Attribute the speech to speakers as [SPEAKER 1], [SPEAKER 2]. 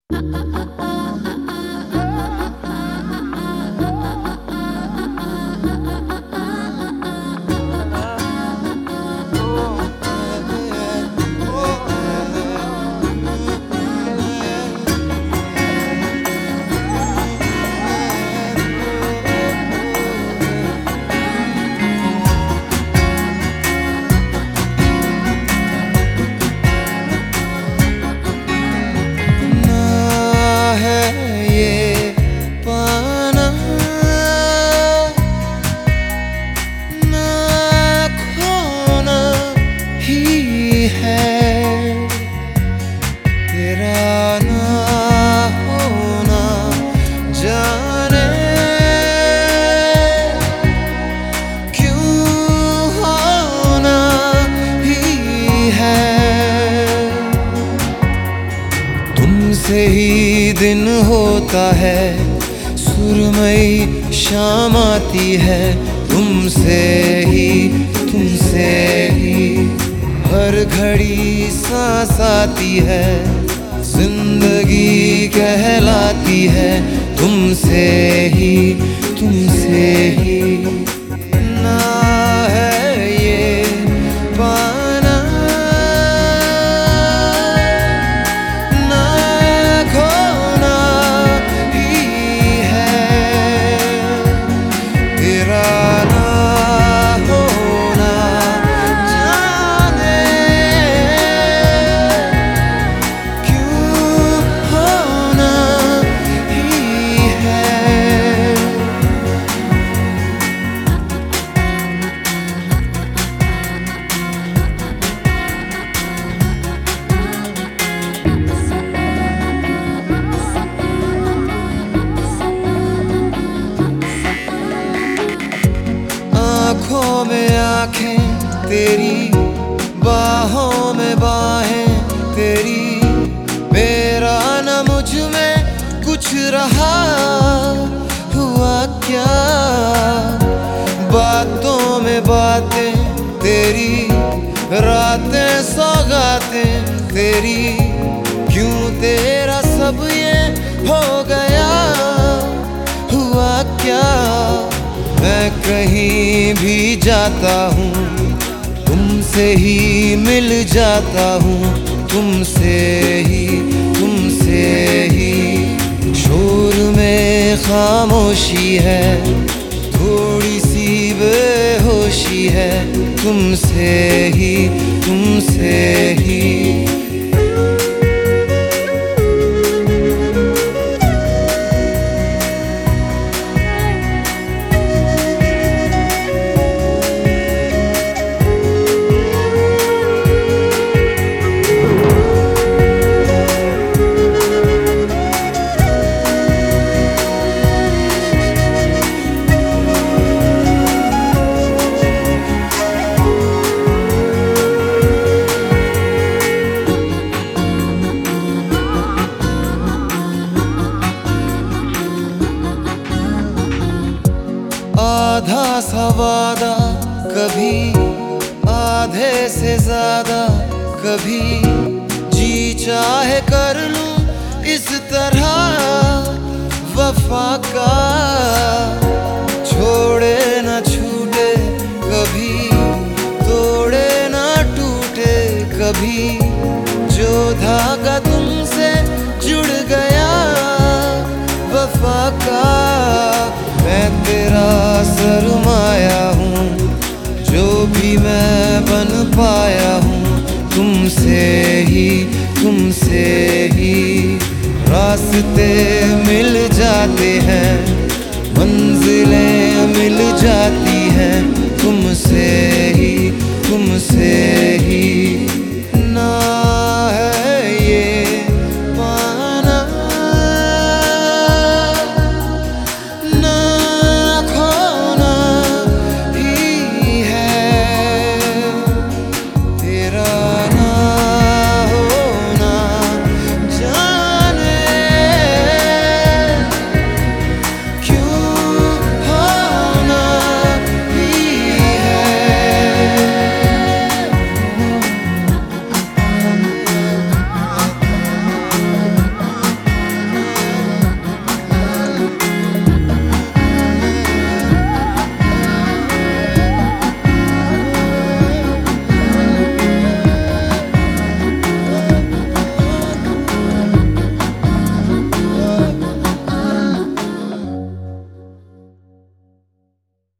[SPEAKER 1] तुमसे ही दिन होता है, सुरमई शाम आती है। तुमसे ही हर घड़ी सांस आती है, जिंदगी कहलाती है। तुमसे ही ना है ये पाना, ना खोना ही है। तेरा ना होना जाने क्यों होना ही है। आँखों में आँखें तेरी, बाहों में बाहें तेरी। मेरा न मुझ में कुछ रहा, हुआ क्या? बातों में बातें तेरी, रातें सौगातें तेरी। क्यों तेरा सब ये हो गया, हुआ क्या? मैं कहीं भी जाता हूँ, तुमसे ही मिल जाता हूँ। तुमसे ही शोर में खामोशी है, थोड़ी सी बेहोशी है। तुमसे ही आधा सा वादा, कभी आधे से ज्यादा। कभी जी चाहे कर लूं इस तरह वफा का, छोड़े न छूटे कभी, तोड़े न टूटे कभी। जो धागा तुमसे जुड़ गया वफा का, मैं तेरा सरमाया हूँ। जो भी मैं बन पाया हूँ, तुमसे ही रास्ते मिल जाते हैं, मंजिलें मिल जाती हैं। तुमसे ही